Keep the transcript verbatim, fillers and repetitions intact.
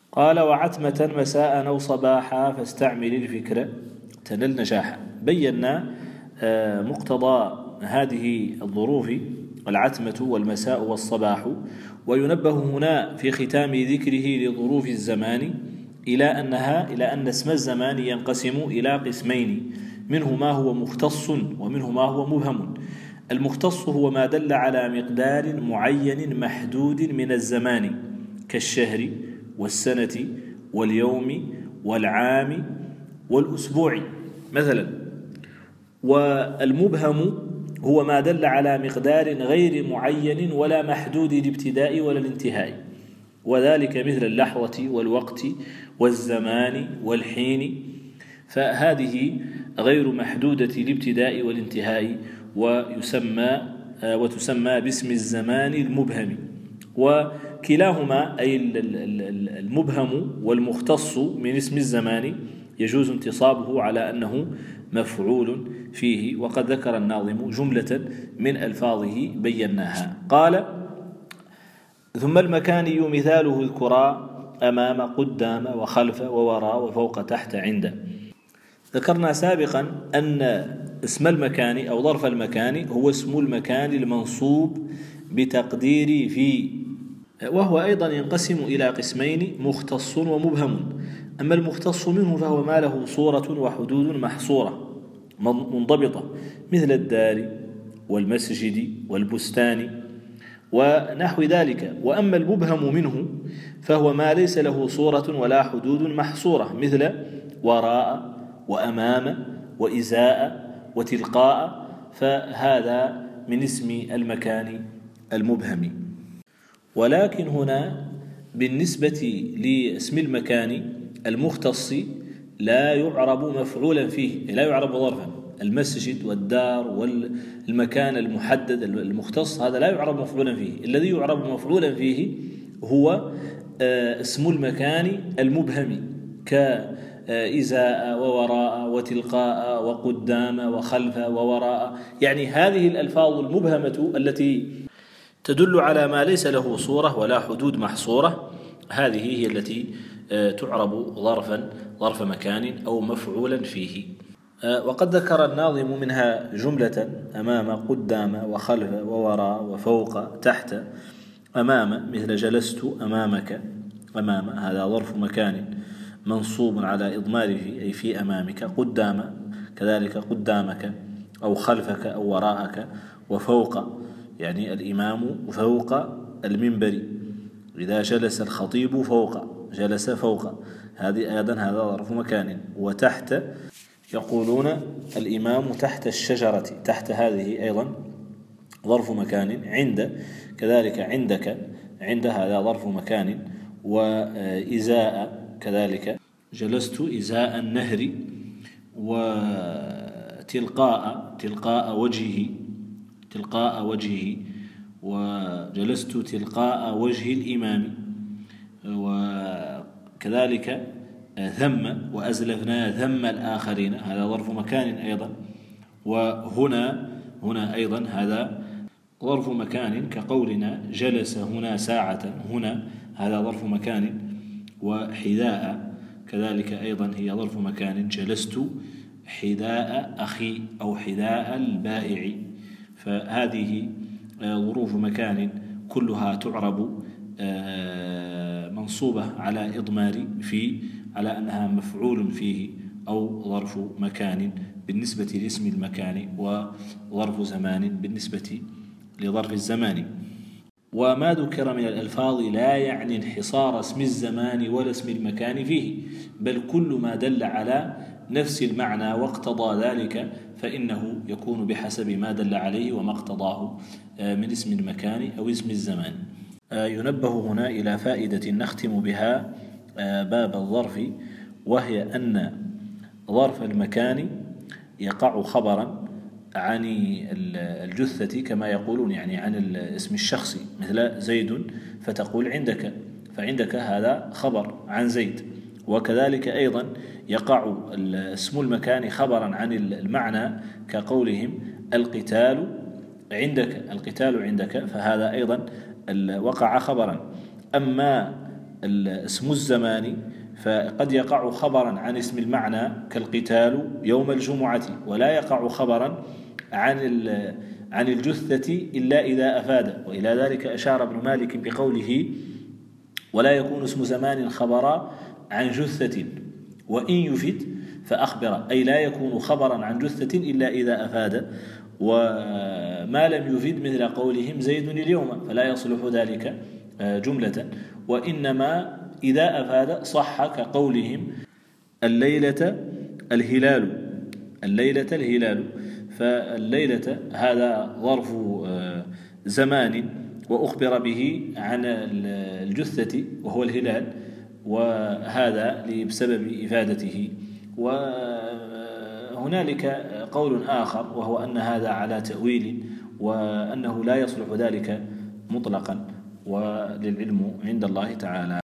قال: وعتمة مساء أو صباحا فاستعمل الفكر تنل نجاحا. بينا مقتضى هذه الظروف العتمة والمساء والصباح، وينبه هنا في ختام ذكره لظروف الزمان إلى أنها إلى أن اسم الزمان ينقسم إلى قسمين، منه ما هو مختص ومنه ما هو مبهم. المختص هو ما دل على مقدار معين محدود من الزمان كالشهر والسنة واليوم والعام والأسبوع مثلا. والمبهم هو ما دل على مقدار غير معين ولا محدود الابتداء ولا الانتهاء، وذلك مثل اللحظة والوقت والزمان والحين، فهذه غير محدودة الابتداء والانتهاء، ويسمى وتسمى باسم الزمان المبهم. وكلاهما أي المبهم والمختص من اسم الزمان يجوز انتصابه على أنه مفعول فيه، وقد ذكر الناظم جملة من ألفاظه بيناها. قال: ثم المكاني مثاله اذكرا أمام قدام وخلف ووراء وفوق تحت عند. ذكرنا سابقا أن اسم المكان أو ظرف المكان هو اسم المكان المنصوب بتقدير في، وهو أيضا ينقسم إلى قسمين: مختص ومبهم. أما المختص منه فهو ما له صورة وحدود محصورة منضبطة مثل الدار والمسجد والبستان ونحو ذلك. وأما المبهم منه فهو ما ليس له صورة ولا حدود محصورة مثل وراء وأمام وإزاء وتلقاء، فهذا من اسم المكان المبهم. ولكن هنا بالنسبة لاسم المكان المختص لا يعرب مفعولا فيه، لا يعرب ظرفا. المسجد والدار والمكان المحدد المختص هذا لا يعرب مفعولا فيه. الذي يعرب مفعولا فيه هو اسم المكان المبهم كإزاء ووراء وتلقاء وقدام وخلف ووراء. يعني هذه الألفاظ المبهمة التي تدل على ما ليس له صورة ولا حدود محصورة، هذه هي التي تعرب ظرفا ظرف مكان أو مفعولا فيه. وقد ذكر الناظم منها جملة: أمام قدام وخلف ووراء وفوق تحت. أمام مثل جلست أمامك، أمام هذا ظرف مكان منصوب على إضماره أي في أمامك. قدام كذلك قدامك أو خلفك أو وراءك. وفوق يعني الإمام فوق المنبر، إذا جلس الخطيب فوق جلس فوق، هذه أيضا هذا ظرف مكان. وتحت يقولون الإمام تحت الشجرة، تحت هذه أيضا ظرف مكان. عند كذلك عندك، عند هذا ظرف مكان. وإزاء كذلك جلست إزاء النهر. وتلقاء تلقاء وجهه تلقاء وجهه. وجلست تلقاء وجه الإمام. وكذلك ثم وأزلفنا ثم الآخرين، هذا ظرف مكان أيضا. وهنا هنا أيضا هذا ظرف مكان كقولنا جلس هنا ساعة، هنا هذا ظرف مكان. وحذاء كذلك أيضا هي ظرف مكان، جلست حذاء أخي أو حذاء البائع. فهذه ظروف مكان كلها تعرب منصوبة على إضمار في، على أنها مفعول فيه أو ظرف مكان بالنسبة لاسم المكان، وظرف زمان بالنسبة لظرف الزمان. وما ذكر من الألفاظ لا يعني انحصار اسم الزمان ولا اسم المكان فيه، بل كل ما دل على نفس المعنى واقتضى ذلك فإنه يكون بحسب ما دل عليه وما اقتضاه من اسم المكان أو اسم الزمان. ينبه هنا إلى فائدة نختم بها باب الظرف، وهي أن ظرف المكان يقع خبرا عن الجثة كما يقولون، يعني عن اسم الشخص، مثل زيد فتقول عندك، فعندك هذا خبر عن زيد. وكذلك أيضا يقع اسم المكان خبرا عن المعنى كقولهم القتال عندك، القتال عندك، فهذا أيضا وقع خبرا. أما اسم الزمان فقد يقع خبرا عن اسم المعنى كالقتال يوم الجمعة، ولا يقع خبرا عن عن الجثة إلا إذا أفاد. وإلى ذلك أشار ابن مالك بقوله: ولا يكون اسم زمان خبرا عن جثة وإن يفد فأخبر، أي لا يكون خبرا عن جثة إلا إذا أفاد. وما لم يفد مثل قولهم زيد اليوم فلا يصلح ذلك جملة، وإنما إذا أفاد صح كقولهم الليلة الهلال، الليلة الهلال. فالليلة هذا ظرف زمان وأخبر به عن الجثة وهو الهلال، وهذا بسبب إفادته. وهنالك قول آخر وهو أن هذا على تأويل، وأنه لا يصلح ذلك مطلقا، وللعلم عند الله تعالى.